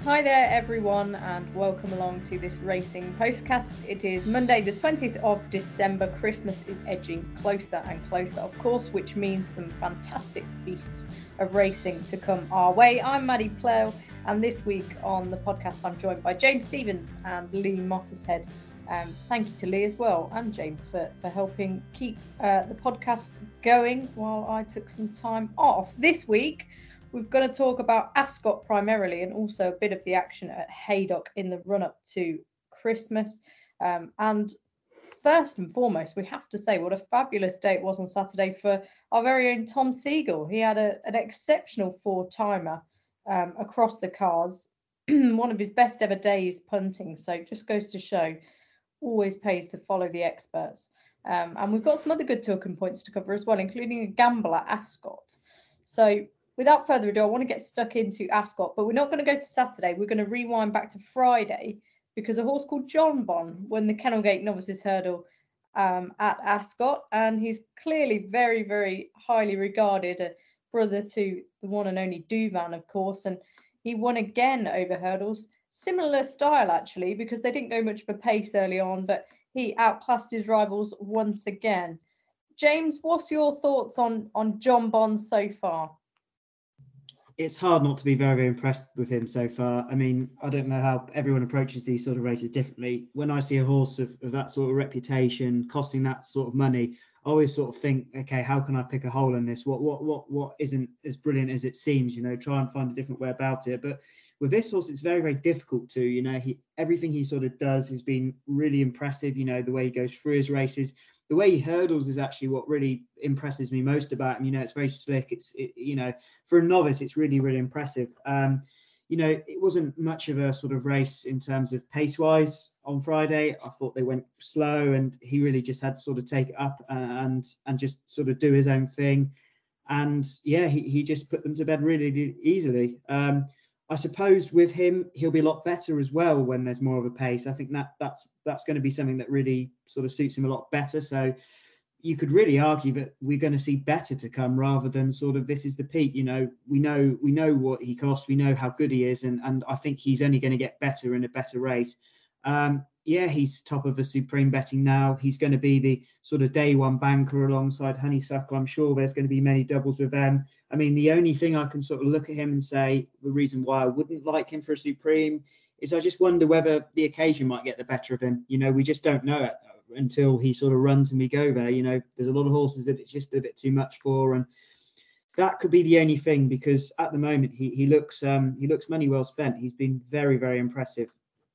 Hi there, everyone, and welcome along to this racing postcast. It is Monday, the 20th of December. Christmas is edging closer and closer, of course, which means some fantastic feasts of racing to come our way. I'm Maddie Plough, and this week on the podcast, I'm joined by James Stevens and Lee Mottershead. Thank you to Lee as well and James for helping keep the podcast going while I took some time off. This week, we're going to talk about Ascot primarily and also a bit of the action at Haydock in the run-up to Christmas. And first and foremost, we have to say what a fabulous day it was on Saturday for our very own Tom Siegel. He had an exceptional four-timer across the cars, one of his best ever days punting. So it just goes to show, always pays to follow the experts. And we've got some other good talking points to cover as well, including a gamble at Ascot. So without further ado, I want to get stuck into Ascot, but we're not going to go to Saturday. We're going to rewind back to Friday because a horse called Jonbon won the Kennelgate Novices Hurdle at Ascot, and he's clearly very, very highly regarded, a brother to the one and only Douvan, of course, and he won again over hurdles. Similar style, actually, because they didn't go much of a pace early on, but he outclassed his rivals once again. James, what's your thoughts on Jonbon so far? It's hard not to be very, very impressed with him so far. I mean, I don't know how everyone approaches these sort of races differently. When I see a horse of that sort of reputation costing that sort of money, I always sort of think, okay, how can I pick a hole in this? What isn't as brilliant as it seems? Try and find a different way about it. But with this horse, it's very, very difficult to. Everything he sort of does has been really impressive. The way he goes through his races. The way he hurdles is actually what really impresses me most about him. It's very slick. For a novice, it's really, really impressive. It wasn't much of a sort of race in terms of pace-wise on Friday. I thought they went slow, and he really just had to sort of take it up and just sort of do his own thing. And yeah, he just put them to bed really easily. I suppose with him, he'll be a lot better as well when there's more of a pace. I think that's going to be something that really sort of suits him a lot better. So you could really argue that we're going to see better to come rather than sort of this is the peak. We know what he costs, we know how good he is, and I think he's only going to get better in a better race. He's top of the Supreme betting now. He's going to be the sort of day one banker alongside Honeysuckle. I'm sure there's going to be many doubles with them. I mean, the only thing I can sort of look at him and say the reason why I wouldn't like him for a Supreme is I just wonder whether the occasion might get the better of him. We just don't know it until he sort of runs and we go there. There's a lot of horses that it's just a bit too much for, and that could be the only thing, because at the moment he looks money well spent. He's been very, very impressive.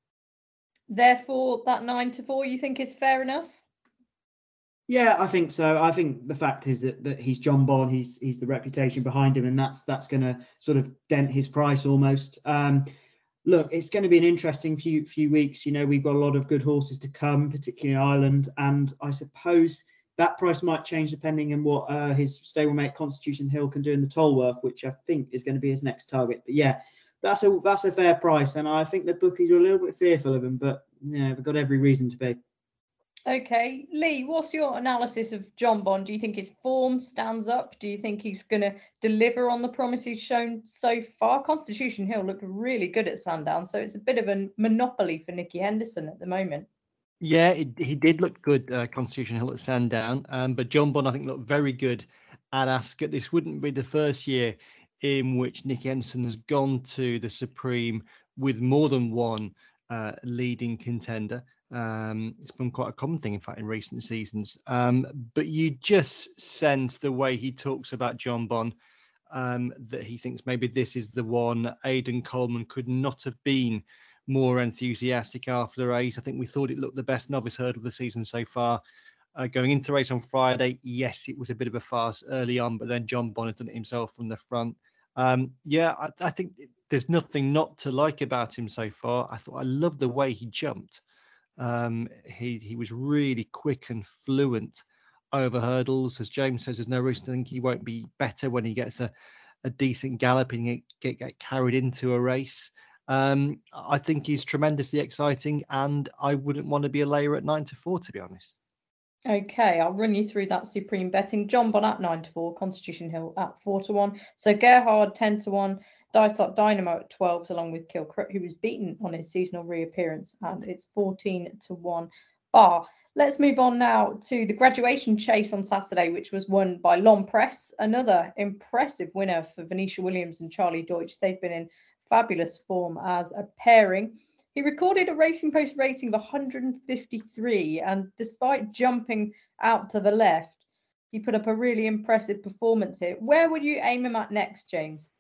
Therefore, that 9-4 you think is fair enough? Yeah, I think so. I think the fact is that he's Jonbon, he's the reputation behind him, and that's going to sort of dent his price almost. Look, it's going to be an interesting few weeks. We've got a lot of good horses to come, particularly in Ireland, and I suppose that price might change depending on what his stablemate Constitution Hill can do in the Tolworth, which I think is going to be his next target. But yeah, that's a fair price, and I think the bookies are a little bit fearful of him, but they've got every reason to be. Okay, Lee, what's your analysis of Jonbon? Do you think his form stands up? Do you think he's going to deliver on the promise he's shown so far? Constitution Hill looked really good at Sandown, so it's a bit of a monopoly for Nicky Henderson at the moment. Yeah, he did look good, Constitution Hill at Sandown, but Jonbon, I think, looked very good at Ascot. This wouldn't be the first year in which Nicky Henderson has gone to the Supreme with more than one leading contender. It's been quite a common thing, in fact, in recent seasons. But you just sense the way he talks about Jonbon, that he thinks maybe this is the one. Aidan Coleman could not have been more enthusiastic after the race. I think we thought it looked the best novice hurdle of the season so far. Going into the race on Friday, yes, it was a bit of a farce early on, but then Jonbon had done it himself from the front. I think there's nothing not to like about him so far. I love the way he jumped. He was really quick and fluent over hurdles. As James says, there's no reason to think he won't be better when he gets a decent gallop and get carried into a race. I think he's tremendously exciting, and I wouldn't want to be a layer at 9-4, to be honest. Okay, I'll run you through that Supreme betting. Jonbon at 9-4, Constitution Hill at 4-1. So Gerhard 10-1, Dysart Dynamo at 12s, along with Kilcrook, who was beaten on his seasonal reappearance, and it's 14-1 bar. Let's move on now to the Graduation Chase on Saturday, which was won by L'Homme Presse, another impressive winner for Venetia Williams and Charlie Deutsch. They've been in fabulous form as a pairing. He recorded a Racing Post rating of 153, and despite jumping out to the left, he put up a really impressive performance here. Where would you aim him at next, James?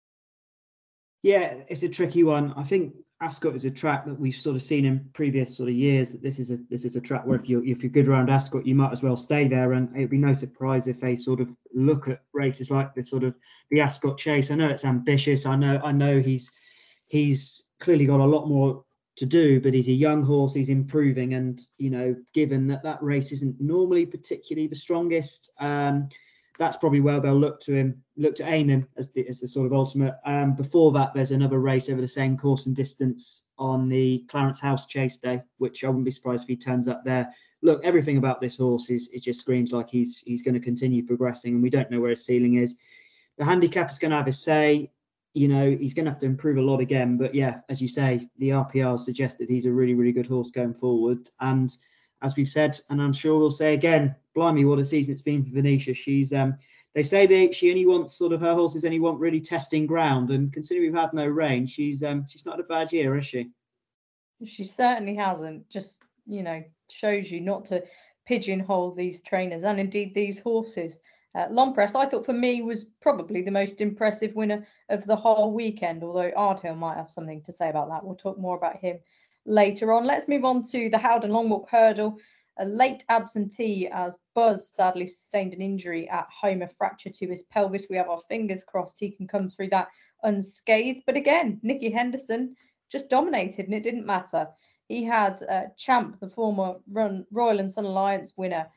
Yeah, it's a tricky one. I think Ascot is a track that we've sort of seen in previous sort of years. This is a track where if you're good around Ascot, you might as well stay there. And it'd be no surprise if they sort of look at races like this, sort of the Ascot Chase. I know it's ambitious. I know he's clearly got a lot more to do, but he's a young horse. He's improving, and given that race isn't normally particularly the strongest, that's probably where they'll look to aim him as the sort of ultimate. Before that, there's another race over the same course and distance on the Clarence House Chase Day, which I wouldn't be surprised if he turns up there. Look, everything about this horse it just screams like he's going to continue progressing, and we don't know where his ceiling is. The handicap is going to have a say. He's going to have to improve a lot again. But yeah, as you say, the RPR suggests that he's a really, really good horse going forward. And as we've said, and I'm sure we'll say again, blimey, what a season it's been for Venetia. She's they say she only wants sort of her horses only want really testing ground, and considering we've had no rain, she's not a bad year, is she? She certainly hasn't. Just shows you not to pigeonhole these trainers and indeed these horses. L'Homme Presse, I thought for me was probably the most impressive winner of the whole weekend, although Ardhill might have something to say about that. We'll talk more about him later on. Let's move on to the Howden Long Walk Hurdle. A late absentee as Buzz sadly sustained an injury at home, a fracture to his pelvis. We have our fingers crossed he can come through that unscathed. But again, Nicky Henderson just dominated, and it didn't matter. He had Champ, the former Royal and Sun Alliance winner,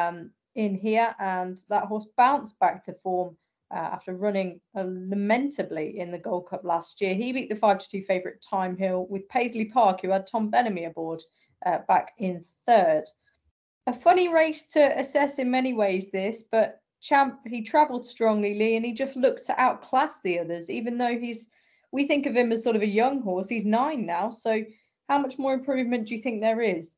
in here, and that horse bounced back to form after running lamentably in the Gold Cup last year. He beat the 5-2 favourite Time Hill with Paisley Park, who had Tom Bellamy aboard, back in third. A funny race to assess in many ways, this, but Champ, he travelled strongly, Lee, and he just looked to outclass the others, even though we think of him as sort of a young horse. He's 9 now, so how much more improvement do you think there is?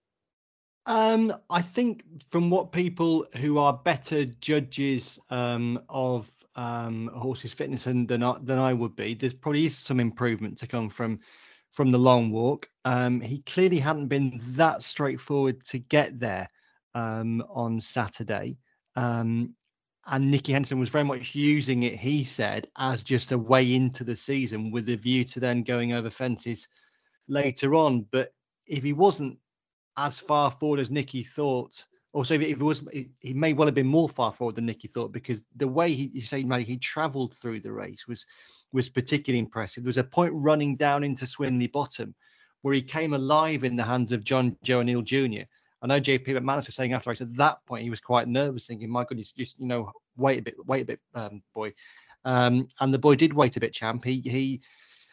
I think from what people who are better judges of horses' fitness than I would be, there's probably some improvement to come from the long walk. He clearly hadn't been that straightforward to get there on Saturday. And Nicky Henderson was very much using it, he said, as just a way into the season with a view to then going over fences later on. But if he wasn't as far forward as Nicky thought, or so if it was, he may well have been more far forward than Nicky thought, because the way he travelled through the race was particularly impressive. There was a point running down into Swinley Bottom where he came alive in the hands of John Joe O'Neill Jr. I know JP McManus was saying after, at that point he was quite nervous, thinking, "My goodness, just wait a bit, boy." And the boy did wait a bit, Champ. He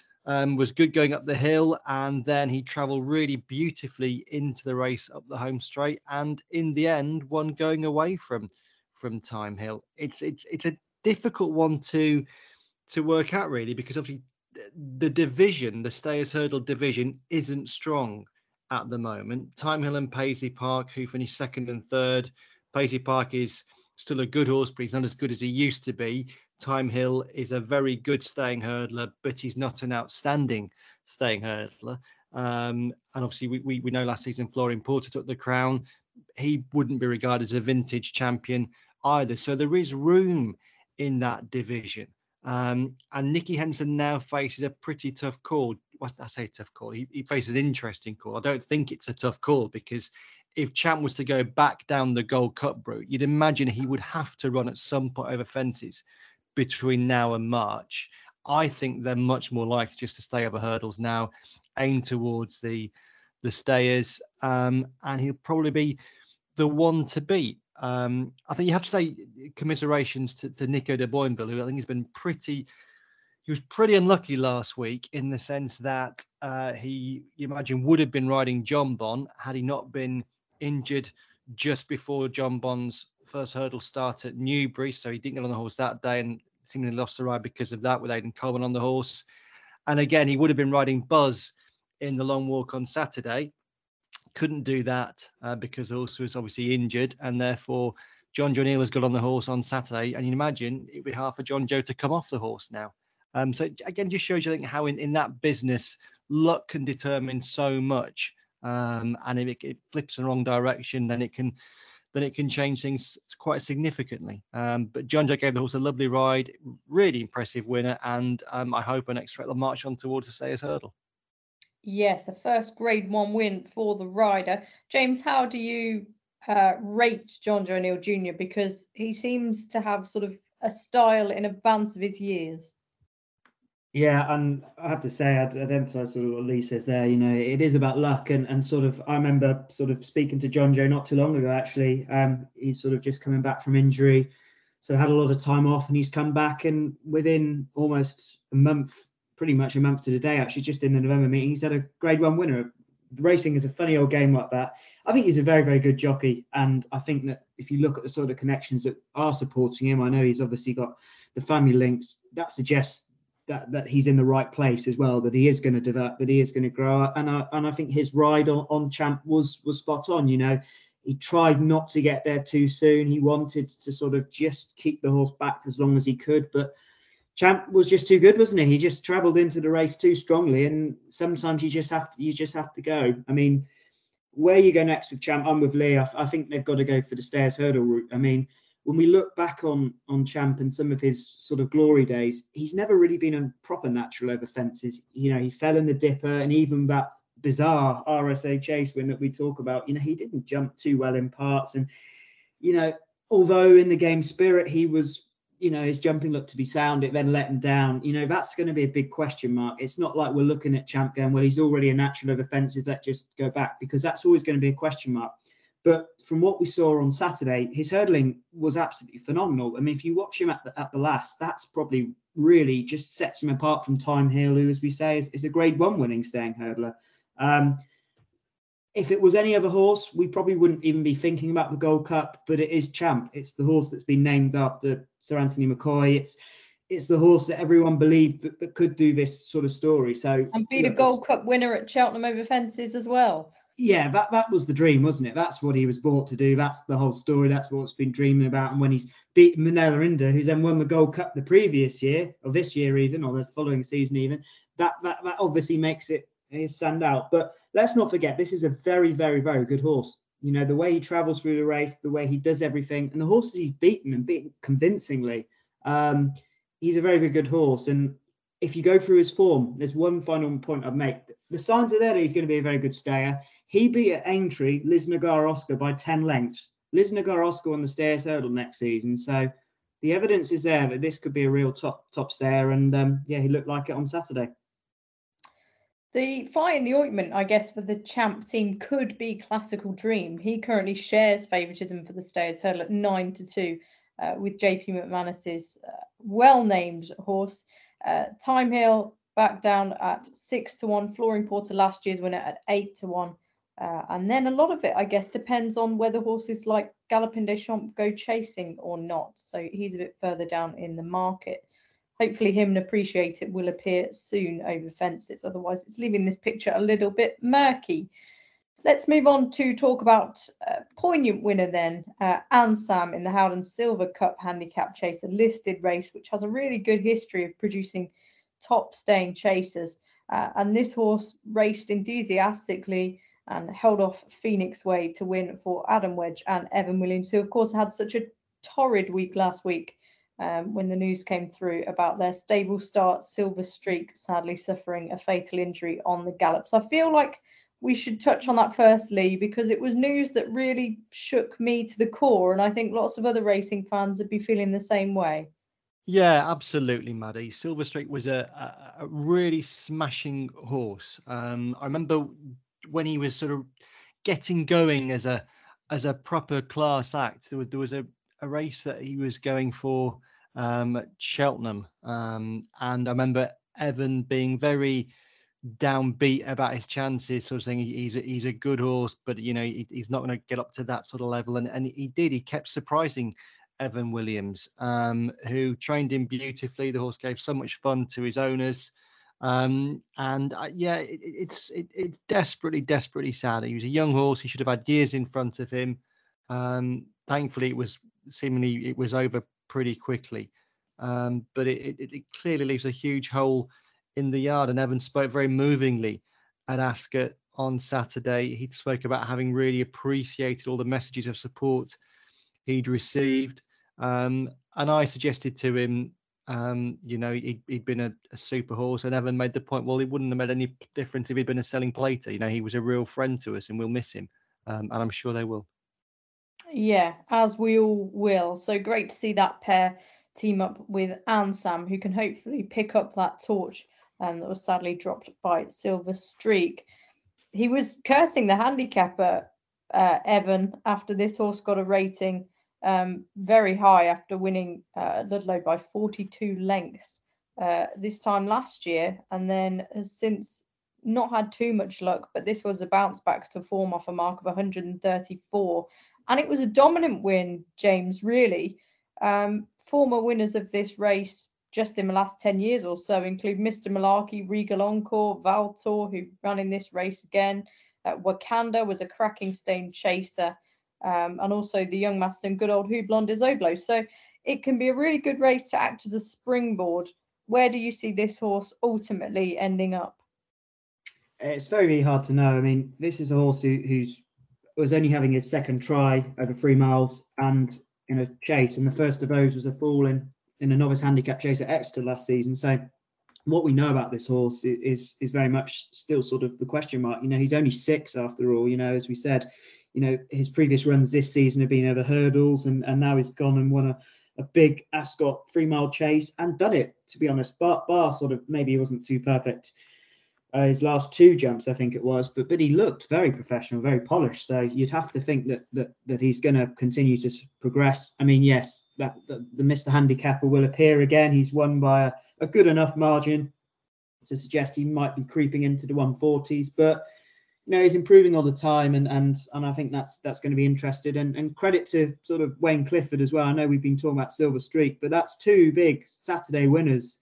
was good going up the hill, and then he travelled really beautifully into the race up the home straight, and in the end won going away from Time Hill. It's a difficult one to work out, really, because obviously the division, the Stayers Hurdle division, isn't strong at the moment. Time Hill and Paisley Park, who finished second and third. Paisley Park is still a good horse, but he's not as good as he used to be. Time Hill is a very good staying hurdler, but he's not an outstanding staying hurdler. And obviously, we know last season Florian Porter took the crown. He wouldn't be regarded as a vintage champion either. So there is room in that division. And Nicky Henderson now faces a pretty tough call. What I say, tough call? He faces an interesting call. I don't think it's a tough call, because if Champ was to go back down the Gold Cup route, you'd imagine he would have to run at some point over fences between now and March. I think they're much more likely just to stay over hurdles now, aim towards the Stayers, and he'll probably be the one to beat. I think you have to say commiserations to Nico de Boinville, who I think has been he was pretty unlucky last week, in the sense that you imagine, would have been riding John Bon had he not been injured just before John Bon's first hurdle start at Newbury. So he didn't get on the horse that day, and seemingly lost the ride because of that with Aidan Coleman on the horse. And again, he would have been riding Buzz in the long walk on Saturday. Couldn't do that because the horse was obviously injured, and therefore John Joe Neal has got on the horse on Saturday. And you imagine it would be hard for John Joe to come off the horse now. So again, just shows you, I think, how in that business, luck can determine so much. And if it flips in the wrong direction, then it can change things quite significantly. But John Joe gave the horse a lovely ride, really impressive winner, and I hope and expect they'll march on towards the Stayers Hurdle. Yes, a first Grade 1 win for the rider. James, how do you rate John Joe Neal Jr.? Because he seems to have sort of a style in advance of his years. Yeah, and I have to say, I'd emphasise sort of what Lee says there. It is about luck, and sort of, I remember sort of speaking to John Joe not too long ago. Actually, he's sort of just coming back from injury, so had a lot of time off, and he's come back, and within almost a month, pretty much a month to the day, actually, just in the November meeting, he's had a Grade 1 winner. Racing is a funny old game like that. I think he's a very, very good jockey, and I think that if you look at the sort of connections that are supporting him, I know he's obviously got the family links. That suggests that he's in the right place as well, that he is going to develop, that he is going to grow. And I think his ride on Champ was spot on. He tried not to get there too soon. He wanted to sort of just keep the horse back as long as he could, but Champ was just too good, wasn't he? He just travelled into the race too strongly, and sometimes you just have to go. I mean, where you go next with Champ, I'm with Lee. I think they've got to go for the Stayers Hurdle route. I mean, when we look back on Champ and some of his sort of glory days, he's never really been a proper natural over fences. He fell in the Dipper, and even that bizarre RSA Chase win that we talk about, he didn't jump too well in parts. And, although in the game spirit, he was, his jumping looked to be sound, it then let him down. That's going to be a big question mark. It's not like we're looking at Champ going, well, he's already a natural over fences, let's just go back, because that's always going to be a question mark. But from what we saw on Saturday, his hurdling was absolutely phenomenal. I mean, if you watch him at the last, that's probably really just sets him apart from Time Hill, who, as we say, is a Grade 1 winning staying hurdler. If it was any other horse, we probably wouldn't even be thinking about the Gold Cup, but it is Champ. It's the horse that's been named after Sir Anthony McCoy. It's the horse that everyone believed that could do this sort of story. So, and be the Gold Cup winner at Cheltenham over fences as well. Yeah, that was the dream, wasn't it? That's what he was brought to do. That's the whole story. That's what's been dreaming about. And when he's beaten Minella Inda, who's then won the Gold Cup the previous year, or this year even, or the following season even, that obviously makes it stand out. But let's not forget, this is a very, very, very good horse. The way he travels through the race, the way he does everything, and the horses he's beaten convincingly. He's a very, very good horse. And if you go through his form, there's one final point I'd make. The signs are there that he's going to be a very good stayer. He beat at Aintree Liz Nagar Oscar by 10 lengths. Liz Nagar Oscar on the Stayers Hurdle next season. So the evidence is there that this could be a real top stayer. And he looked like it on Saturday. The fly in the ointment, I guess, for the Champ team could be Classical Dream. He currently shares favouritism for the Stayers Hurdle at 9-2 with JP McManus's well-named horse. Time Hill back down at 6-1. Flooring Porter, last year's winner, at 8-1. And then a lot of it, I guess, depends on whether horses like Galopin Des Champs go chasing or not. So he's a bit further down in the market. Hopefully him and Appreciate It will appear soon over fences. Otherwise, it's leaving this picture a little bit murky. Let's move on to talk about poignant winner then, Ansam in the Howden Silver Cup Handicap Chase, a listed race, which has a really good history of producing top staying chasers. And this horse raced enthusiastically and held off Phoenix Way to win for Adam Wedge and Evan Williams, who, of course, had such a torrid week last week when the news came through about their stable start, Silver Streak, sadly suffering a fatal injury on the gallop. So I feel like we should touch on that firstly, because it was news that really shook me to the core, and I think lots of other racing fans would be feeling the same way. Yeah, absolutely, Maddie. Silver Streak was a really smashing horse. I remember when he was sort of getting going as a proper class act. There was a race that he was going for at Cheltenham, and I remember Evan being very downbeat about his chances, sort of saying he's a good horse, but he's not going to get up to that sort of level. And he did. He kept surprising Evan Williams, who trained him beautifully. The horse gave so much fun to his owners. It's desperately sad. He was a young horse. He should have had years in front of him. Thankfully, it was over pretty quickly. But it clearly leaves a huge hole in the yard. And Evan spoke very movingly at Ascot on Saturday. He spoke about having really appreciated all the messages of support he'd received. And I suggested to him, he'd been a super horse, and Evan made the point, well, it wouldn't have made any difference if he'd been a selling plater. He was a real friend to us, and we'll miss him. And I'm sure they will. Yeah, as we all will. So great to see that pair team up with Ansam, who can hopefully pick up that torch that was sadly dropped by Silver Streak. He was cursing the handicapper, Evan, after this horse got a rating very high after winning Ludlow by 42 lengths this time last year, and then has since not had too much luck, but this was a bounce back to form off a mark of 134. And it was a dominant win, James, really. Former winners of this race just in the last 10 years or so include Mr. Malarkey, Regal Encore, Valtor, who ran in this race again. Wakanda was a cracking staying chaser. And also the young master and good old Houblon des Oblos. So it can be a really good race to act as a springboard. Where do you see this horse ultimately ending up? It's very, very hard to know. I mean, this is a horse who's was only having his second try over 3 miles and in a chase, and the first of those was a fall in a novice handicap chase at Exeter last season. So what we know about this horse is very much still sort of the question mark. He's only 6 after all. As we said, his previous runs this season have been over hurdles, and now he's gone and won a big Ascot 3 mile chase and done it, to be honest. Bar sort of, maybe he wasn't too perfect his last 2 jumps, I think it was, but he looked very professional, very polished. So you'd have to think that he's going to continue to progress. I mean, yes, that the Mr. Handicapper will appear again. He's won by a good enough margin to suggest he might be creeping into the 140s, but he's improving all the time, and I think that's going to be interesting. And credit to sort of Wayne Clifford as well. I know we've been talking about Silver Streak, but that's 2 big Saturday winners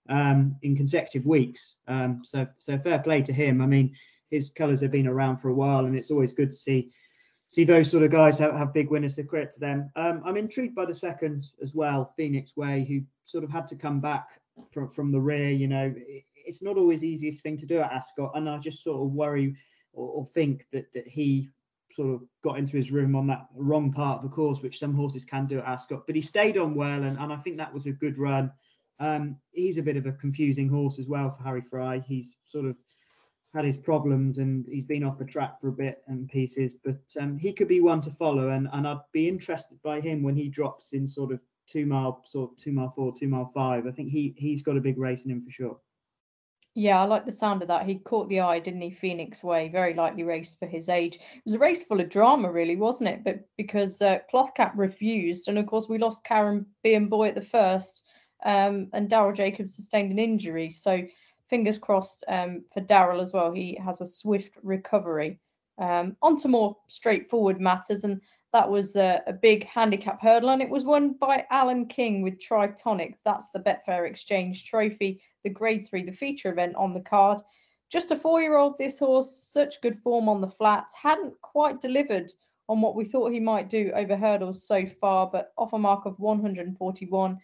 in consecutive weeks. So fair play to him. I mean, his colours have been around for a while, and it's always good to see those sort of guys have big winners. To credit to them. I'm intrigued by the second as well, Phoenix Way, who sort of had to come back from the rear. It's not always the easiest thing to do at Ascot, and I just sort of worry or think that he sort of got into his rhythm on that wrong part of the course, which some horses can do at Ascot. But he stayed on well, and I think that was a good run. He's a bit of a confusing horse as well for Harry Fry. He's sort of had his problems, and he's been off the track for a bit and pieces, but he could be one to follow, and I'd be interested by him when he drops in sort of 2 mile 4, 2 mile 5. I think he's got a big race in him for sure. Yeah, I like the sound of that. He caught the eye, didn't he? Phoenix Way, very lightly raced for his age. It was a race full of drama, really, wasn't it? But because Clothcap refused, and of course we lost Karen Boy at the first, and Daryl Jacobs sustained an injury. So fingers crossed for Daryl as well. He has a swift recovery. On to more straightforward matters, and that was a big handicap hurdle, and it was won by Alan King with Tritonic. That's the Betfair Exchange Trophy, the Grade 3, the feature event on the card. Just a 4-year-old, this horse, such good form on the flats, hadn't quite delivered on what we thought he might do over hurdles so far, but off a mark of 141,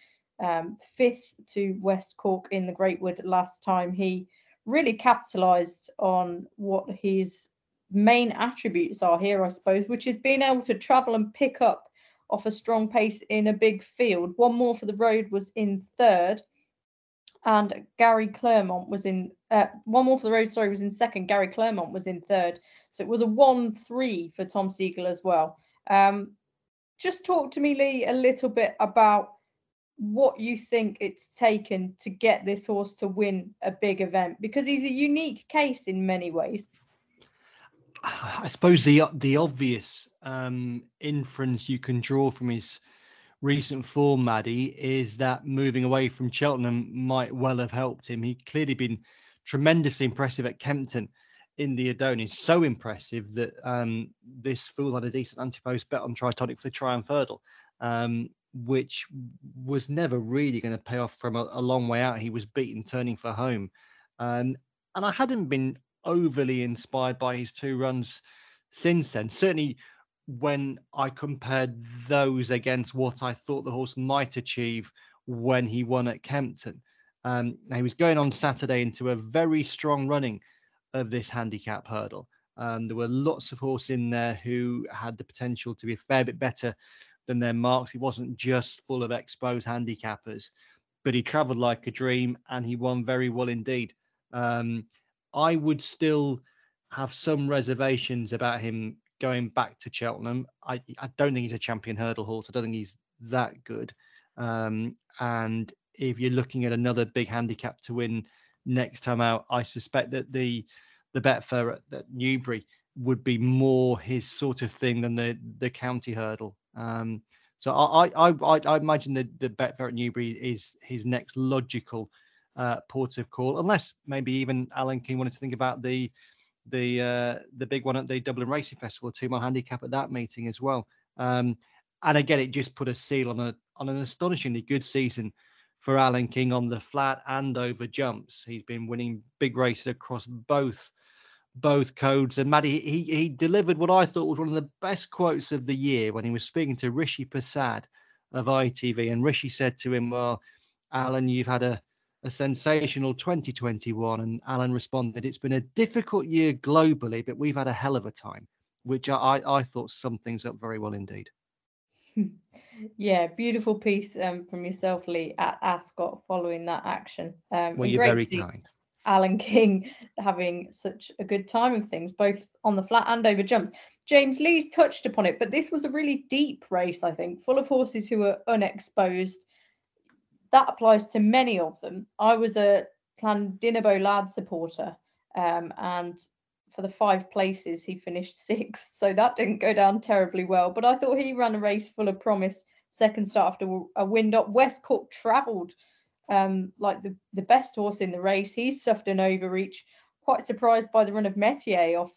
5th to West Cork in the Great Wood last time. He really capitalised on what his main attributes are here, I suppose, which is being able to travel and pick up off a strong pace in a big field. One More for the Road was in 3rd, and Gary Claremont was in One More for the Road, sorry, was in 2nd. Gary Claremont was in 3rd. So it was a 1-3 for Tom Siegel as well. Just talk to me, Lee, a little bit about what you think it's taken to get this horse to win a big event, because he's a unique case in many ways. I suppose the obvious inference you can draw from his recent form, Maddie, is that moving away from Cheltenham might well have helped him. He'd clearly been tremendously impressive at Kempton in the Adonis. So impressive that this fool had a decent anti-post bet on Tritonic for the Triumph Hurdle. which was never really going to pay off from a long way out. He was beaten turning for home. And I hadn't been overly inspired by his 2 runs since then. Certainly when I compared those against what I thought the horse might achieve when he won at Kempton. Now he was going on Saturday into a very strong running of this handicap hurdle. There were lots of horses in there who had the potential to be a fair bit better than their marks. He wasn't just full of exposed handicappers, but he travelled like a dream and he won very well indeed. I would still have some reservations about him going back to Cheltenham. I don't think he's a champion hurdle horse. I don't think he's that good. And if you're looking at another big handicap to win next time out, I suspect that the Betfair at Newbury would be more his sort of thing than the county hurdle. So I imagine that the Betfair at Newbury is his next logical port of call, unless maybe even Alan King wanted to think about the big one at the Dublin Racing Festival, a 2-mile handicap at that meeting as well. And again, it just put a seal on an astonishingly good season for Alan King on the flat and over jumps. He's been winning big races across both codes. And Maddie, he delivered what I thought was one of the best quotes of the year when he was speaking to Rishi Persad of ITV. And Rishi said to him, "Well, Alan, you've had a sensational 2021." And Alan responded, "It's been a difficult year globally, but we've had a hell of a time," which I thought summed things up very well indeed. Yeah, beautiful piece from yourself, Lee, at Ascot following that action. Well, you're very kind. Alan King having such a good time of things, both on the flat and over jumps. James, Lee's touched upon it, but this was a really deep race, I think, full of horses who were unexposed. That applies to many of them. I was a Llandinabo Lad supporter, and for the 5 places, he finished 6th. So that didn't go down terribly well. But I thought he ran a race full of promise. Second start after a wind up. West Cork travelled like the best horse in the race. He suffered an overreach. Quite surprised by the run of Metier off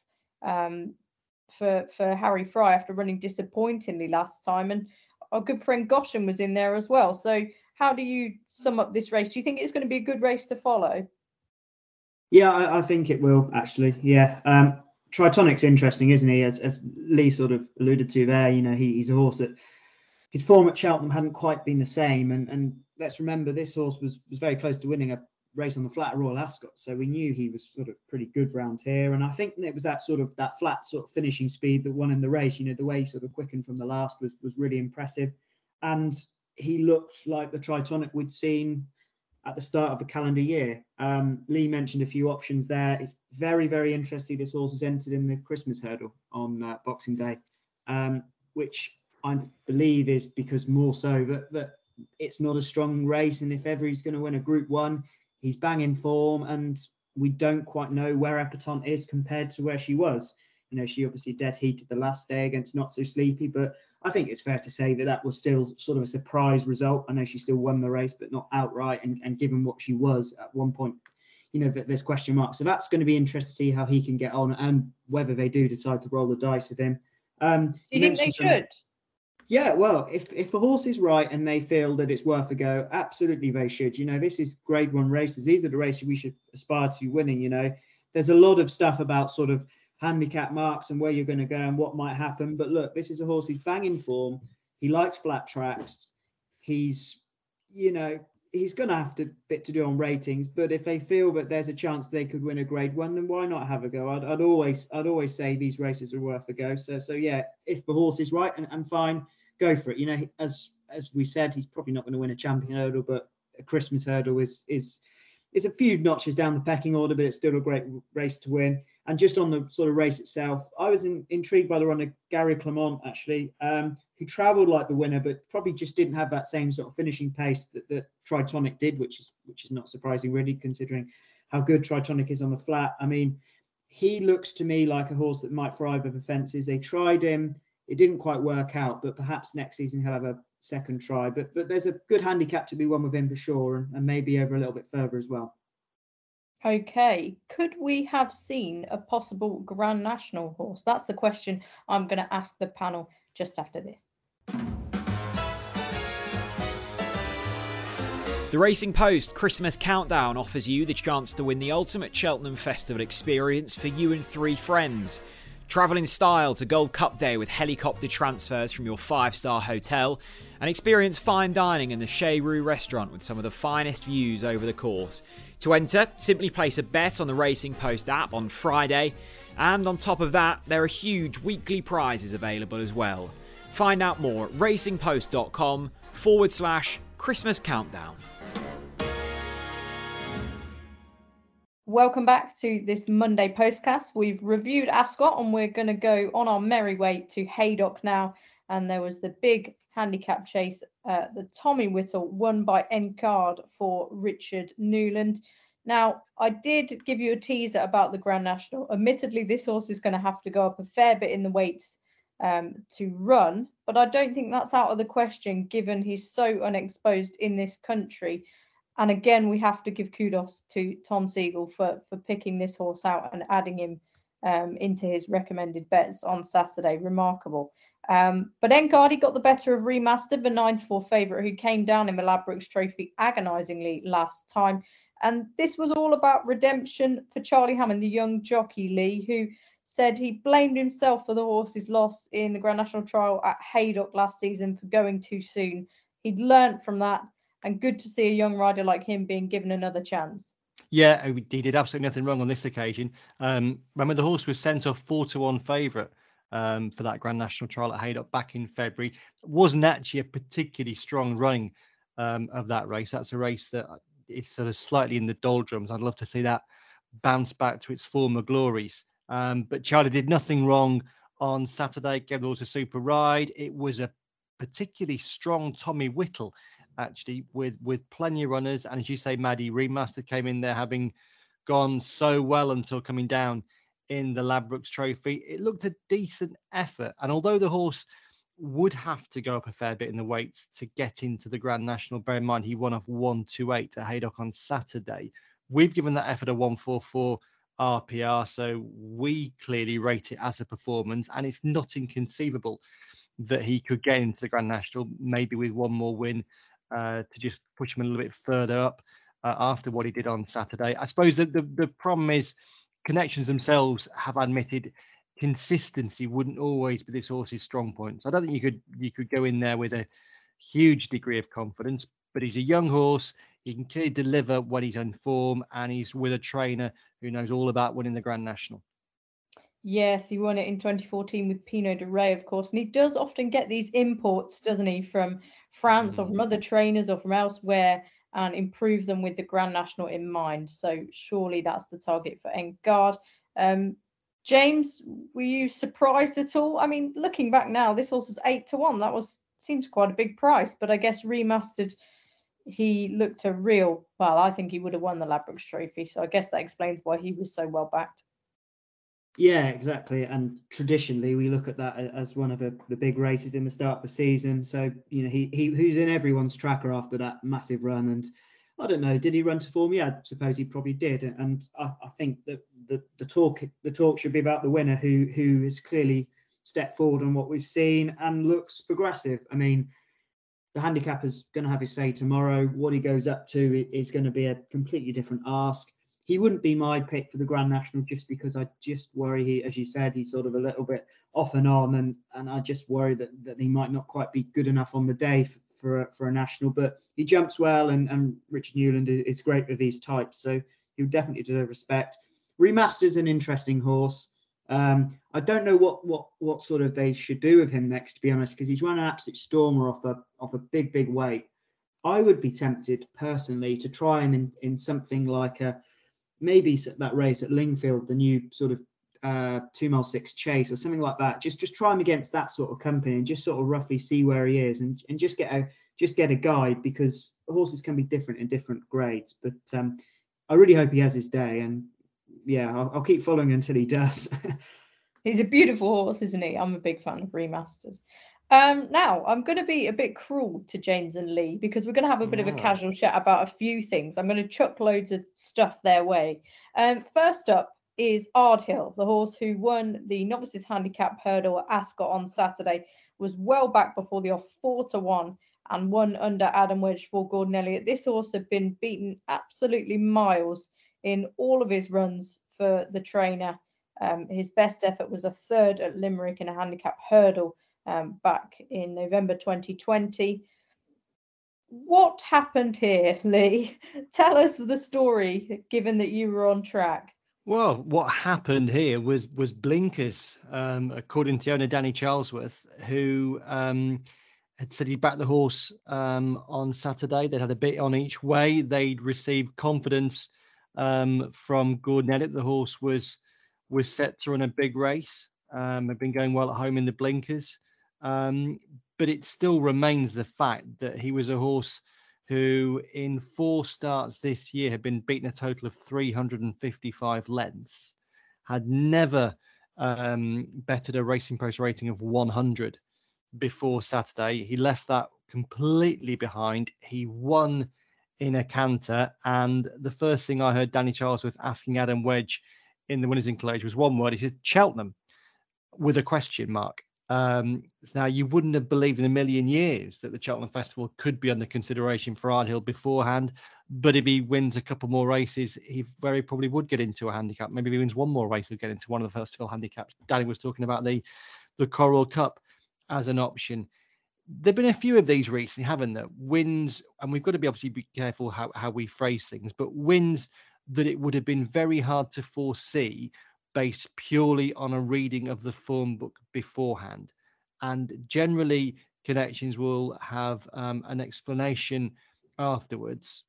for Harry Fry after running disappointingly last time. And our good friend Goshen was in there as well. So how do you sum up this race? Do you think it's going to be a good race to follow? Yeah, I think it will, actually. Yeah. Tritonic's interesting, isn't he? As Lee sort of alluded to there, he's a horse that his form at Cheltenham hadn't quite been the same. And let's remember, this horse was very close to winning a race on the flat at Royal Ascot. So we knew he was sort of pretty good round here. And I think it was that flat sort of finishing speed that won him the race. The way he sort of quickened from the last was really impressive. And he looked like the Tritonic we'd seen at the start of the calendar year. Lee mentioned a few options there. It's very, very interesting. This horse has entered in the Christmas hurdle on Boxing Day, which I believe is because more so that it's not a strong race. And if ever he's going to win a Group 1, he's banging form. And we don't quite know where Epatante is compared to where she was. She obviously dead heated the last day against Not So Sleepy, but I think it's fair to say that was still sort of a surprise result. I know she still won the race, but not outright. And given what she was at one point, there's question marks. So that's going to be interesting to see how he can get on and whether they do decide to roll the dice with him. Do you think they should? Yeah, well, if a horse is right and they feel that it's worth a go, absolutely they should. This is Grade 1 races. These are the races we should aspire to winning. There's a lot of stuff about sort of handicap marks and where you're going to go and what might happen. But look, this is a horse who's banging form. He likes flat tracks. He's going to have a bit to do on ratings. But if they feel that there's a chance they could win a Grade 1, then why not have a go? I'd always say these races are worth a go. So yeah, if the horse is right and fine, go for it. As we said, he's probably not going to win a champion hurdle, but a Christmas hurdle is a few notches down the pecking order, but it's still a great race to win. And just on the sort of race itself, I was intrigued by the run of Gary Clement, actually, who travelled like the winner, but probably just didn't have that same sort of finishing pace that Tritonic did, which is not surprising, really, considering how good Tritonic is on the flat. I mean, he looks to me like a horse that might thrive over fences. They tried him. It didn't quite work out, but perhaps next season he'll have a second try. But there's a good handicap to be won with him for sure, and maybe over a little bit further as well. Okay, could we have seen a possible Grand National horse? That's the question I'm going to ask the panel just after this. The Racing Post Christmas Countdown offers you the chance to win the ultimate Cheltenham Festival experience for you and 3 friends. Travel in style to Gold Cup Day with helicopter transfers from your 5-star hotel and experience fine dining in the Chez Roux restaurant with some of the finest views over the course. To enter, simply place a bet on the Racing Post app on Friday, and on top of that, there are huge weekly prizes available as well. Find out more at racingpost.com/Christmas Countdown. Welcome back to this Monday postcast. We've reviewed Ascot and we're going to go on our merry way to Haydock now. And there was the big handicap chase, the Tommy Whittle, won by Encard for Richard Newland. Now, I did give you a teaser about the Grand National. Admittedly, this horse is going to have to go up a fair bit in the weights to run, but I don't think that's out of the question given he's so unexposed in this country. And again, we have to give kudos to Tom Siegel for picking this horse out and adding him into his recommended bets on Saturday. Remarkable. But Encardi got the better of Remastered, the 9-4 favourite who came down in the Ladbrokes Trophy agonisingly last time. And this was all about redemption for Charlie Hammond, the young jockey, Lee, who said he blamed himself for the horse's loss in the Grand National Trial at Haydock last season for going too soon. He'd learnt from that. And good to see a young rider like him being given another chance. Yeah, he did absolutely nothing wrong on this occasion. Remember, the horse was sent off 4-1 favourite for that Grand National Trial at Haydock back in February. It wasn't actually a particularly strong running of that race. That's a race that is sort of slightly in the doldrums. I'd love to see that bounce back to its former glories. But Charlie did nothing wrong on Saturday, gave the horse a super ride. It was a particularly strong Tommy Whittle, actually, with plenty of runners. And as you say, Maddie, Remastered came in there having gone so well until coming down in the Ladbrokes Trophy. It looked a decent effort. And although the horse would have to go up a fair bit in the weights to get into the Grand National, bear in mind he won off 128 at Haydock on Saturday. We've given that effort a 144 RPR, so we clearly rate it as a performance, and it's not inconceivable that he could get into the Grand National, maybe with one more win, to just push him a little bit further up after what he did on Saturday. I suppose that the problem is connections themselves have admitted consistency wouldn't always be this horse's strong point. So I don't think you could go in there with a huge degree of confidence, but he's a young horse. He can clearly deliver when he's in form, and he's with a trainer who knows all about winning the Grand National. Yes, he won it in 2014 with Pinot de Rey, of course. And he does often get these imports, doesn't he, from France or from other trainers or from elsewhere, and improve them with the Grand National in mind. So surely that's the target for Encard. James, were you surprised at all? I mean, looking back now, this horse was 8-1. That seems quite a big price, but I guess Remastered, he looked a real, well, I think he would have won the Ladbrokes Trophy. So I guess that explains why he was so well backed. Yeah, exactly. And traditionally, we look at that as one of the big races in the start of the season. So, you know, who's in everyone's tracker after that massive run. And I don't know, did he run to form? Yeah, I suppose he probably did. And I think that the talk should be about the winner who has clearly stepped forward on what we've seen and looks progressive. I mean, the handicapper's going to have his say tomorrow. What he goes up to is going to be a completely different ask. He wouldn't be my pick for the Grand National just because I just worry he, as you said, he's sort of a little bit off and on, and I just worry that he might not quite be good enough on the day for a national. But he jumps well, and Richard Newland is great with these types, so he would definitely deserve respect. Remaster's an interesting horse. I don't know what sort of they should do with him next, to be honest, because he's run an absolute stormer off a big weight. I would be tempted personally to try him in something like maybe that race at Lingfield, the new sort of 2 mile 6 chase or something like that. Just try him against that sort of company and just sort of roughly see where he is and just get a guide, because horses can be different in different grades. But I really hope he has his day, and yeah, I'll keep following until he does. He's a beautiful horse, isn't he? I'm a big fan of Remastered. Now, I'm going to be a bit cruel to James and Lee because we're going to have a bit of a casual chat about a few things. I'm going to chuck loads of stuff their way. First up is Ardhill, the horse who won the Novices Handicap Hurdle at Ascot on Saturday, was well back before the off 4-1 and won under Adam Wedge for Gordon Elliott. This horse had been beaten absolutely miles in all of his runs for the trainer. His best effort was a third at Limerick in a handicap hurdle back in November 2020. What happened here, Lee? Tell us the story, given that you were on track. Well, what happened here was blinkers, according to owner Danny Charlesworth, who had said he'd backed the horse on Saturday. They'd had a bit on each way. They'd received confidence from Gordon Elliott. The horse was set to run a big race. Had been going well at home in the blinkers. But it still remains the fact that he was a horse who in 4 starts this year had been beaten a total of 355 lengths, had never bettered a Racing Post rating of 100 before Saturday. He left that completely behind. He won in a canter, and the first thing I heard Danny Charlesworth asking Adam Wedge in the winners enclosure was one word. He said, Cheltenham, with a question mark. Now, you wouldn't have believed in a million years that the Cheltenham Festival could be under consideration for Ardhill beforehand. But if he wins a couple more races, he very probably would get into a handicap. Maybe if he wins one more race, he'll get into one of the festival handicaps. Danny was talking about the Coral Cup as an option. There've been a few of these recently, haven't there? Wins, and we've got to be obviously be careful how we phrase things, but wins that it would have been very hard to foresee based purely on a reading of the form book beforehand. And generally, connections will have an explanation afterwards.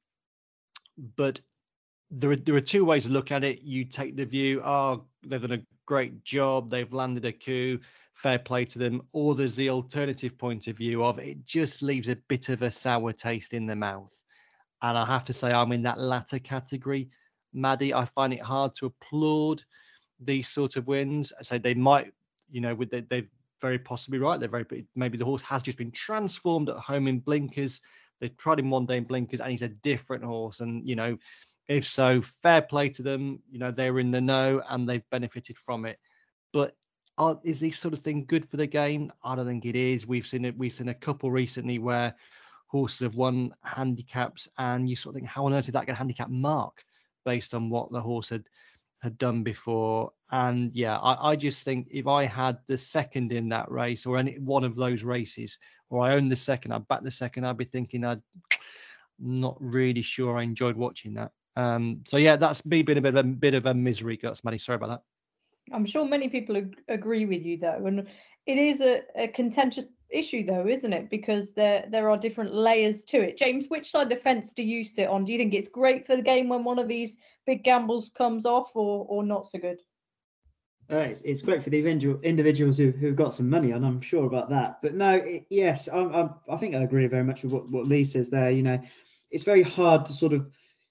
But there are 2 ways to look at it. You take the view, they've done a great job, they've landed a coup, fair play to them. Or there's the alternative point of view of it just leaves a bit of a sour taste in the mouth. And I have to say I'm in that latter category, Maddie. I find it hard to applaud these sort of wins. I say they might, they're very possibly right. Maybe the horse has just been transformed at home in blinkers. They tried him one day in blinkers and he's a different horse. And, if so, fair play to them. They're in the know and they've benefited from it. But is this sort of thing good for the game? I don't think it is. We've seen a couple recently where horses have won handicaps and you sort of think, how on earth did that get a handicap mark based on what the horse had done before? And yeah, I just think if I had the second in that race or any one of those races, or I owned the second, I backed the second, I'd be thinking I'm not really sure I enjoyed watching that. So yeah, that's me being a bit of a misery guts, Maddie. Sorry about that. I'm sure many people agree with you though, and it is a contentious issue though, isn't it? Because there are different layers to it. James, which side of the fence do you sit on? Do you think it's great for the game when one of these big gambles comes off, or not so good? It's great for the individuals who've got some money, and I'm sure about that. But no, yes, I think I agree very much with what Lee says there. It's very hard to sort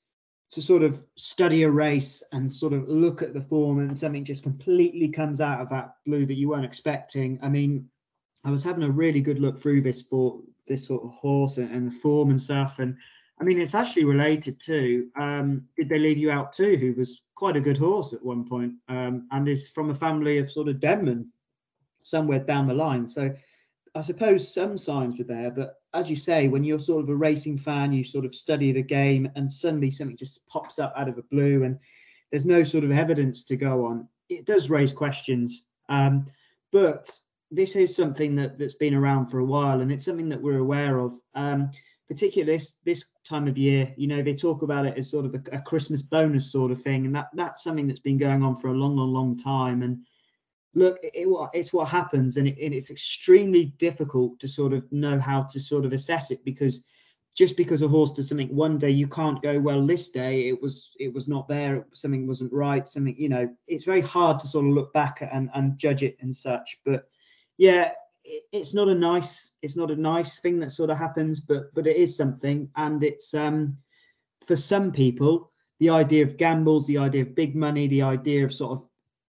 of study a race and sort of look at the form and something just completely comes out of that blue that you weren't expecting. I mean, I was having a really good look through this sort of horse and the form and stuff. And I mean, it's actually related to Did They Leave You Out Too, who was quite a good horse at one point, and is from a family of sort of Denman somewhere down the line. So I suppose some signs were there, but as you say, when you're sort of a racing fan, you sort of study the game and suddenly something just pops up out of the blue and there's no sort of evidence to go on. It does raise questions. But this is something that's been around for a while, and it's something that we're aware of, particularly this time of year. They talk about it as sort of a Christmas bonus sort of thing, and that's something that's been going on for a long, long, long time. And look, it's what happens, and it's extremely difficult to sort of know how to sort of assess it, because just because a horse does something one day, you can't go, well, this day it was not there, something wasn't right, something, it's very hard to sort of look back and judge it and such. But yeah, it's not a nice thing that sort of happens, but it is something, and it's for some people, the idea of gambles, the idea of big money, the idea of sort of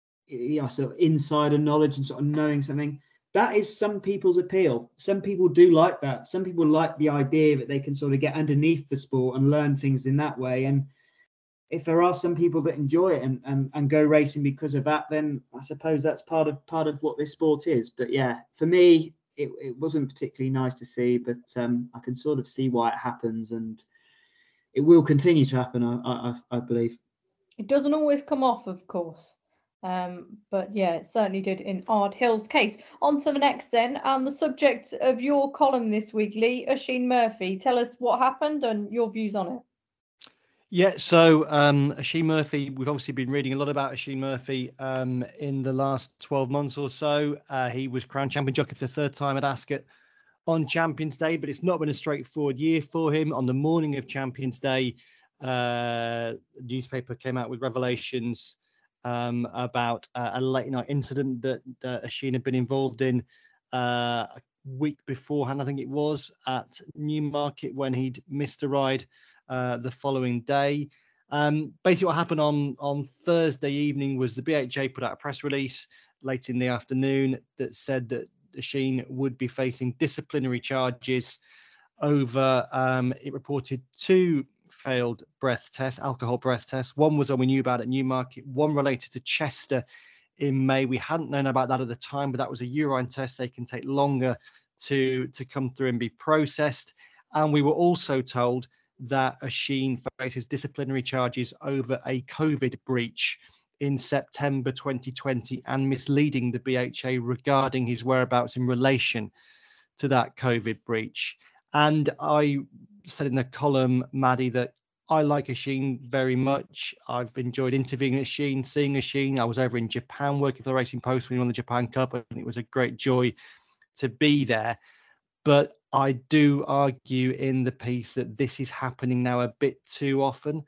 insider knowledge and sort of knowing something, that is some people's appeal. Some people do like that. Some people like the idea that they can sort of get underneath the sport and learn things in that way. And if there are some people that enjoy it and go racing because of that, then I suppose that's part of what this sport is. But yeah, for me, it wasn't particularly nice to see, but I can sort of see why it happens, and it will continue to happen, I believe. It doesn't always come off, of course. But yeah, it certainly did in Ard Hill's case. On to the next then, and the subject of your column this week, Lee, Oisin Murphy. Tell us what happened and your views on it. Yeah, so Oisin Murphy, we've obviously been reading a lot about Oisin Murphy in the last 12 months or so. He was crowned champion jockey for the third time at Ascot on Champions Day, but it's not been a straightforward year for him. On the morning of Champions Day, the newspaper came out with revelations about a late night incident that Oisin had been involved in a week beforehand, I think it was, at Newmarket when he'd missed a ride the following day. Basically what happened on Thursday evening was the BHA put out a press release late in the afternoon that said that Oisin would be facing disciplinary charges over, it reported 2 failed alcohol breath tests. One was one we knew about at Newmarket, one related to Chester in May. We hadn't known about that at the time, but that was a urine test. They can take longer to come through and be processed. And we were also told that Oisin faces disciplinary charges over a COVID breach in September 2020 and misleading the BHA regarding his whereabouts in relation to that COVID breach. And I said in the column, Maddie, that I like Oisin very much. I've enjoyed interviewing Oisin, seeing Oisin. I was over in Japan working for the Racing Post when he won the Japan Cup, and it was a great joy to be there. But I do argue in the piece that this is happening now a bit too often.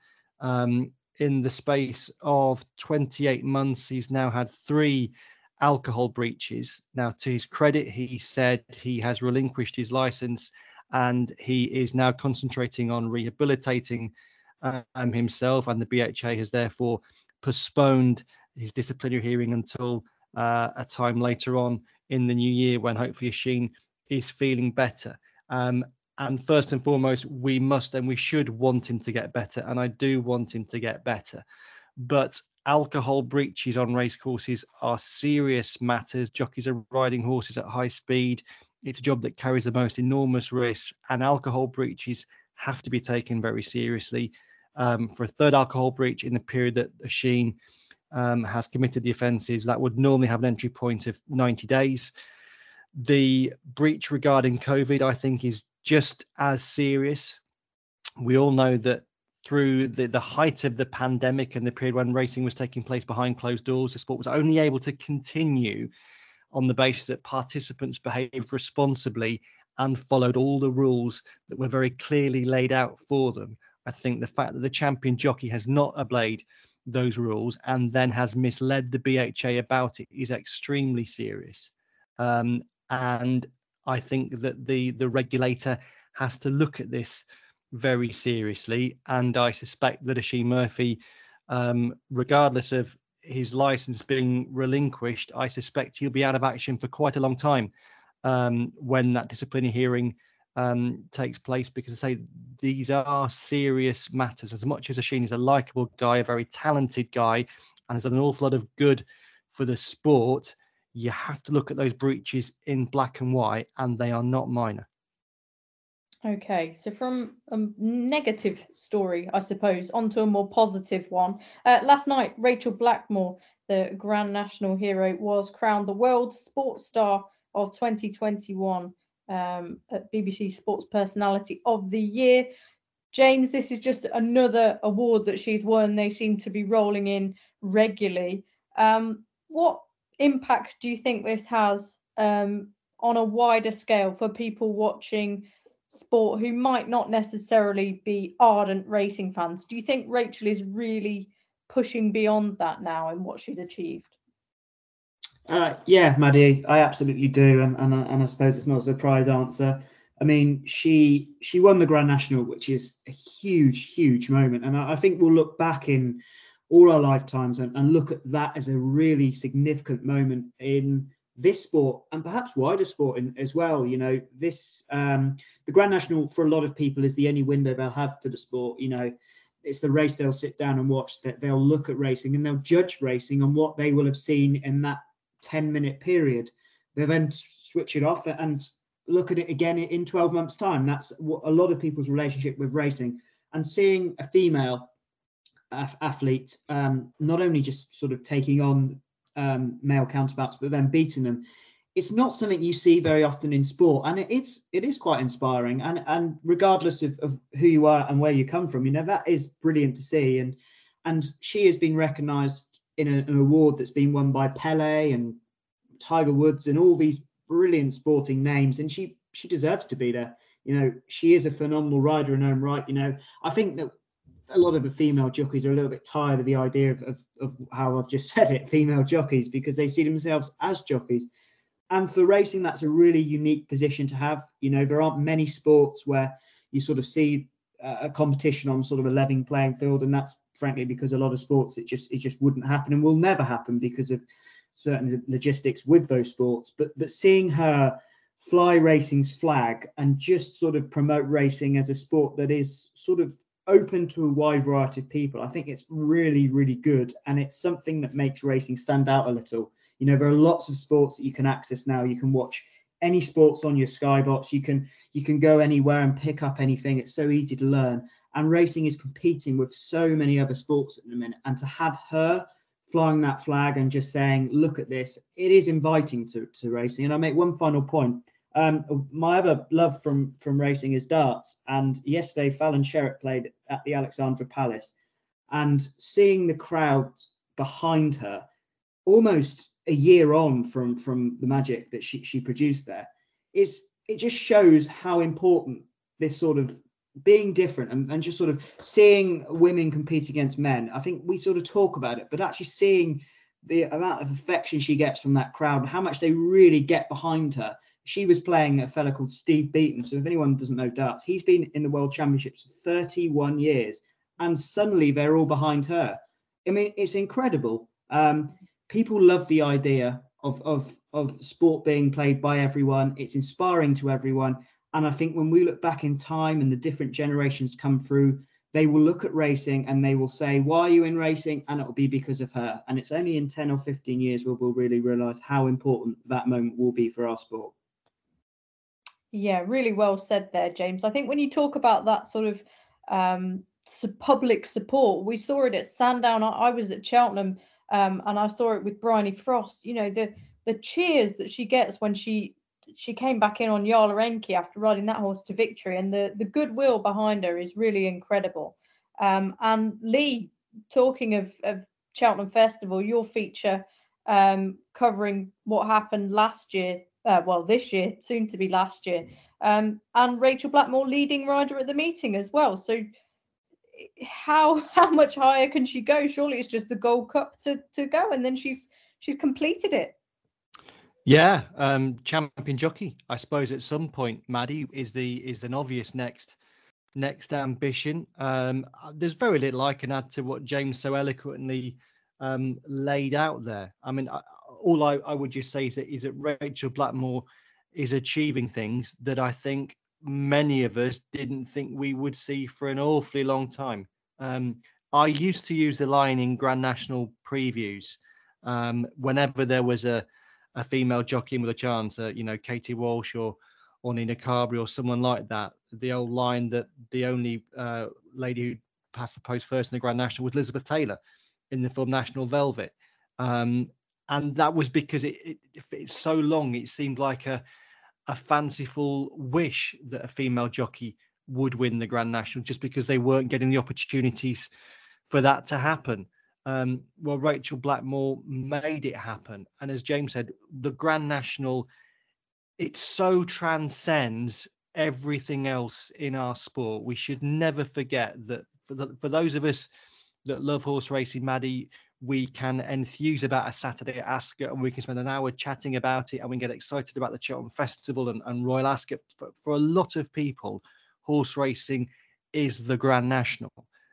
In the space of 28 months, he's now had 3 alcohol breaches. Now, to his credit, he said he has relinquished his license and he is now concentrating on rehabilitating himself, and the BHA has therefore postponed his disciplinary hearing until a time later on in the new year when hopefully Oisin is feeling better. And first and foremost, we must and we should want him to get better, and I do want him to get better. But alcohol breaches on racecourses are serious matters. Jockeys are riding horses at high speed. It's a job that carries the most enormous risks, and alcohol breaches have to be taken very seriously. For a third alcohol breach in the period that Oisin has committed the offences, that would normally have an entry point of 90 days. The breach regarding COVID, I think, is just as serious. We all know that through the height of the pandemic and the period when racing was taking place behind closed doors, the sport was only able to continue on the basis that participants behaved responsibly and followed all the rules that were very clearly laid out for them. I think the fact that the champion jockey has not obeyed those rules and then has misled the BHA about it is extremely serious. And I think that the regulator has to look at this very seriously. And I suspect that Oisin Murphy, regardless of his license being relinquished, I suspect he'll be out of action for quite a long time when that disciplinary hearing takes place, because I say these are serious matters. As much as Oisin is a likeable guy, a very talented guy, and has done an awful lot of good for the sport, you have to look at those breaches in black and white, and they are not minor. Okay, so from a negative story, I suppose, onto a more positive one. Last night, Rachel Blackmore, the Grand National hero, was crowned the World Sports Star of 2021 at BBC Sports Personality of the Year. James, this is just another award that she's won. They seem to be rolling in regularly. What impact do you think this has on a wider scale for people watching sport who might not necessarily be ardent racing fans? Do you think Rachel is really pushing beyond that now in what she's achieved? Yeah, Maddie, I absolutely do, and I suppose it's not a surprise answer. I mean, she won the Grand National, which is a huge moment, and I think we'll look back in all our lifetimes and look at that as a really significant moment in this sport and perhaps wider sport as well. You know, this the Grand National for a lot of people is the only window they'll have to the sport. You know, it's the race they'll sit down and watch, that they'll look at racing and they'll judge racing on what they will have seen in that 10-minute period. They then switch it off and look at it again in 12 months' time. That's what a lot of people's relationship with racing. And seeing a female athlete not only just sort of taking on male counterparts, but then beating them, it's not something you see very often in sport, and it is quite inspiring. And regardless of who you are and where you come from, that is brilliant to see. And she has been recognised in an award that's been won by Pele and Tiger Woods and all these brilliant sporting names, and she deserves to be there. She is a phenomenal rider in her own right. I think that a lot of the female jockeys are a little bit tired of the idea of how I've just said it, female jockeys, because they see themselves as jockeys. And for racing, that's a really unique position to have. There aren't many sports where you sort of see a competition on sort of a level playing field, and that's frankly because a lot of sports it just wouldn't happen and will never happen because of certain logistics with those sports. But seeing her fly racing's flag and just sort of promote racing as a sport that is sort of open to a wide variety of people, I think it's really, really good. And it's something that makes racing stand out a little. There are lots of sports that you can access now. You can watch any sports on your Skybox. You can go anywhere and pick up anything. It's so easy to learn. And racing is competing with so many other sports at the minute. And to have her flying that flag and just saying, look at this, it is inviting to racing. And I make one final point. My other love from racing is darts. And yesterday, Fallon Sherritt played at the Alexandra Palace. And seeing the crowd behind her, almost a year on from the magic that she produced there, it just shows how important this sort of being different and just sort of seeing women compete against men. I think we sort of talk about it, but actually seeing the amount of affection she gets from that crowd and how much they really get behind her. She was playing a fella called Steve Beaton. So if anyone doesn't know darts, he's been in the World Championships for 31 years, and suddenly they're all behind her. I mean, it's incredible. People love the idea of sport being played by everyone. It's inspiring to everyone. And I think when we look back in time and the different generations come through, they will look at racing and they will say, why are you in racing? And it will be because of her. And it's only in 10 or 15 years where we'll really realise how important that moment will be for our sport. Yeah, really well said there, James. I think when you talk about that sort of public support, we saw it at Sandown. I was at Cheltenham and I saw it with Bryony Frost. The cheers that she gets when she came back in on Yala Enki after riding that horse to victory, and the goodwill behind her is really incredible. And Lee, talking of Cheltenham Festival, your feature covering what happened last year, this year, soon to be last year, and Rachel Blackmore leading rider at the meeting as well. So how much higher can she go? Surely it's just the Gold Cup to go, and then she's completed it. Yeah, champion jockey, I suppose at some point, Maddie, is an obvious next ambition. There's very little I can add to what James so eloquently laid out there. I mean, all I would just say is that Rachel Blackmore is achieving things that I think many of us didn't think we would see for an awfully long time. I used to use the line in Grand National previews whenever there was a female jockey with a chance, Katie Walsh or Nina Carberry or someone like that. The old line that the only lady who passed the post first in the Grand National was Elizabeth Taylor in the film National Velvet. And that was because it's so long, it seemed like a fanciful wish that a female jockey would win the Grand National just because they weren't getting the opportunities for that to happen. Well, Rachel Blackmore made it happen. And as James said, the Grand National, it so transcends everything else in our sport. We should never forget that for those of us that love horse racing, Maddie, we can enthuse about a Saturday at Ascot and we can spend an hour chatting about it and we get excited about the Cheltenham Festival and Royal Ascot. For a lot of people, horse racing is the Grand National.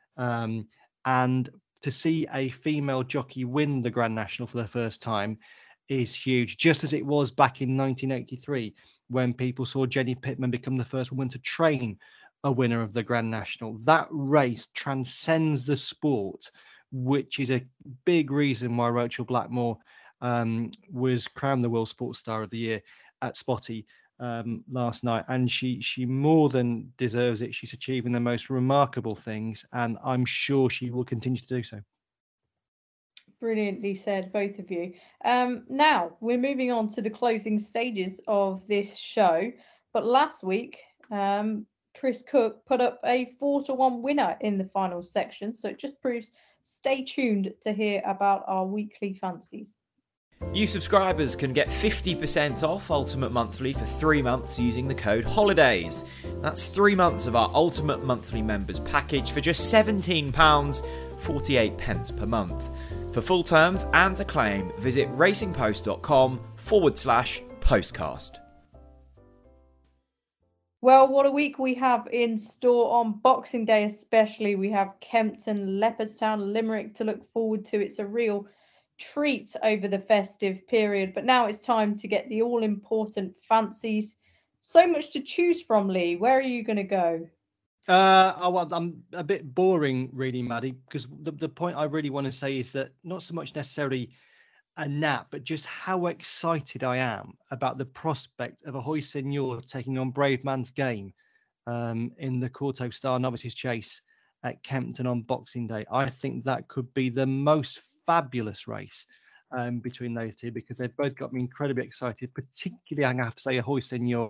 And to see a female jockey win the Grand National for the first time is huge, just as it was back in 1983 when people saw Jenny Pittman become the first woman to train a winner of the Grand National. That race transcends the sport, which is a big reason why Rachel Blackmore was crowned the World Sports Star of the Year. at Spotty last night, and she more than deserves it. She's achieving the most remarkable things, and I'm sure she will continue to do so. Brilliantly said, both of you. Now we're moving on to the closing stages of this show. But last week, Chris Cook put up a 4-1 winner in the final section. So it just proves, stay tuned to hear about our weekly fancies. New subscribers can get 50% off Ultimate Monthly for 3 months using the code HOLIDAYS. That's 3 months of our Ultimate Monthly members package for just £17.48 per month. For full terms and to claim, visit racingpost.com/postcast. Well, what a week we have in store on Boxing Day, especially. We have Kempton, Leopardstown, Limerick to look forward to. It's a real treat over the festive period. But now it's time to get the all-important fancies. So much to choose from, Lee. Where are you going to go? I'm a bit boring, really, Maddie, because the point I really want to say is that not so much necessarily a nap, but just how excited I am about the prospect of Ahoy Senior taking on Brave Man's Game in the Kauto Star Novices Chase at Kempton on Boxing Day. I think that could be the most fabulous race between those two, because they've both got me incredibly excited, particularly, I have to say, Ahoy Senior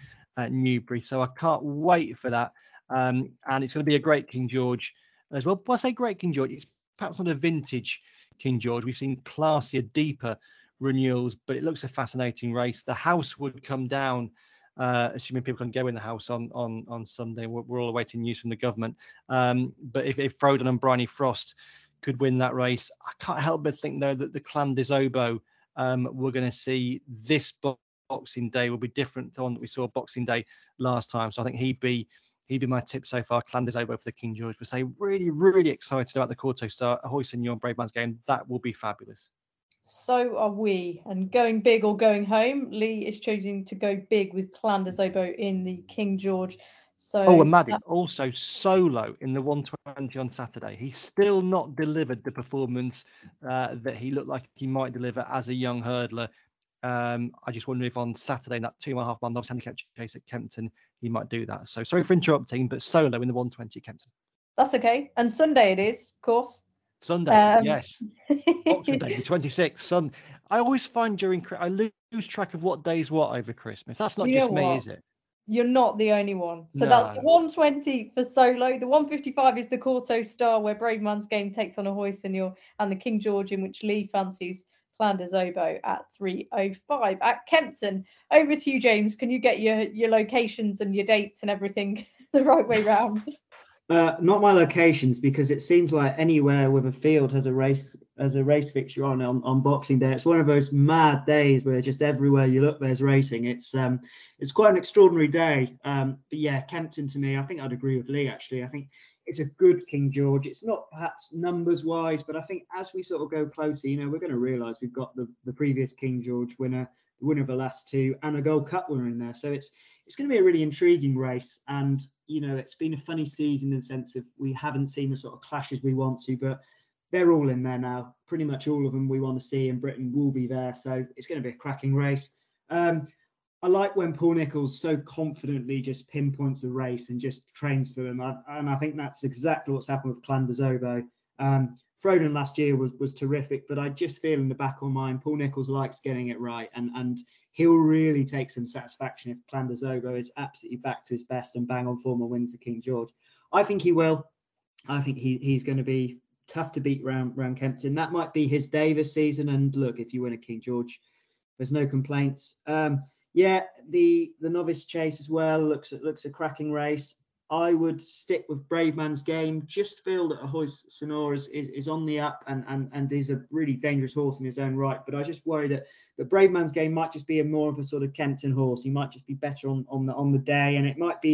at Newbury. So I can't wait for that. And it's going to be a great King George as well. When I say great King George, it's perhaps not a vintage King George. We've seen classier, deeper renewals, but it looks a fascinating race. The house would come down, assuming people can go in the house on Sunday. We're all awaiting news from the government. But if Frodon and Bryony Frost could win that race, I can't help but think, though, that the Clan des Obeaux we're going to see this Boxing Day will be different to the one that we saw Boxing Day last time. So I think he'd be my tip so far. Clan des Obeaux for the King George. We say really, really excited about the Kauto Star, Ahoy Senior and Brave Man's Game. That will be fabulous. So are we. And going big or going home, Lee is choosing to go big with Clan des Obeaux in the King George. So, and Maddie, also Solo in the 120 on Saturday. He's still not delivered the performance that he looked like he might deliver as a young hurdler. I just wonder if on Saturday, in that 2.5 mile novice handicap chase at Kempton, he might do that. So sorry for interrupting, but Solo in the 120 Kempton. That's okay. And Sunday it is, of course. Sunday, yes. Boxing Day, the 26th. I always find I lose track of what day's what over Christmas. That's not just me, is it? You're not the only one. So No. That's the 120 for Solo. The 155 is the Kauto Star, where Brave Man's Game takes on Ahoy Senior, and the King George, in which Lee fancies Clan des Obeaux at 3:05 at Kempton. Over to you, James. Can you get your locations and your dates and everything the right way round? Not my locations, because it seems like anywhere with a field has a race fixture on Boxing Day. It's one of those mad days where just everywhere you look there's racing. It's quite an extraordinary day. But yeah, Kempton, to me, I think I'd agree with Lee, actually. I think it's a good King George. It's not perhaps numbers wise, but I think as we sort of go closer, we're going to realise we've got the previous King George winner, the winner of the last two, and a Gold Cup winner in there. So it's going to be a really intriguing race. And, it's been a funny season in the sense of we haven't seen the sort of clashes we want to, but they're all in there now. Pretty much all of them we want to see in Britain will be there. So it's going to be a cracking race. I like when Paul Nicholls so confidently just pinpoints the race and just trains for them. And I think that's exactly what's happened with Clan des Obeaux. Frodon last year was terrific, but I just feel in the back of my mind, Paul Nicholls likes getting it right, and he'll really take some satisfaction if Clan des Obeaux is absolutely back to his best and bang on form and wins the King George. I think he will. I think he's going to be tough to beat round Kempton. That might be his day this season. And look, if you win a King George, there's no complaints. The novice chase as well looks a cracking race. I would stick with Brave Man's Game. Just feel that Ahoy Senior is on the up and is a really dangerous horse in his own right. But I just worry that the Brave Man's Game might just be more of a sort of Kempton horse. He might just be better on the day, and it might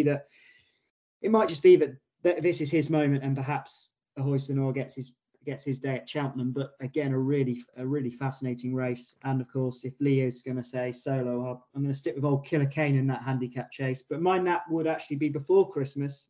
just be that this is his moment, and perhaps Ahoy Senior gets his day at Cheltenham. But again, a really fascinating race. And of course, if Lee is going to say Solo, I'm going to stick with old Killer Kane in that handicap chase. But my nap would actually be before Christmas.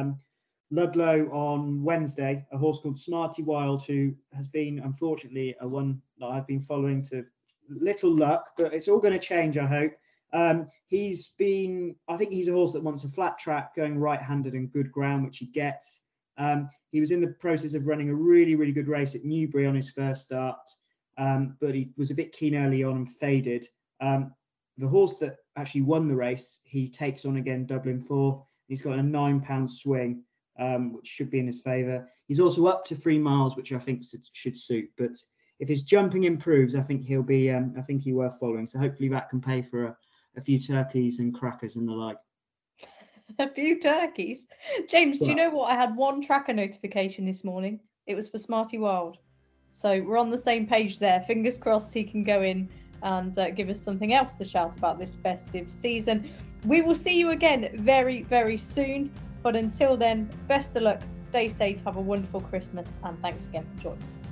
Ludlow on Wednesday, a horse called Smarty Wild, who has been, unfortunately, a one that I've been following to little luck, but it's all going to change, I hope. I think he's a horse that wants a flat track, going right-handed and good ground, which he gets. He was in the process of running a really, really good race at Newbury on his first start, but he was a bit keen early on and faded. The horse that actually won the race, he takes on again Dublin 4. He's got a £9 swing, which should be in his favour. He's also up to 3 miles, which I think should suit. But if his jumping improves, I think he'll be. I think he's worth following. So hopefully that can pay for a few turkeys and crackers and the like. A few turkeys. James, do you know what? I had one tracker notification this morning. It was for Smarty Wild. So we're on the same page there. Fingers crossed he can go in and give us something else to shout about this festive season. We will see you again very, very soon. But until then, best of luck, stay safe, have a wonderful Christmas, and thanks again for joining us.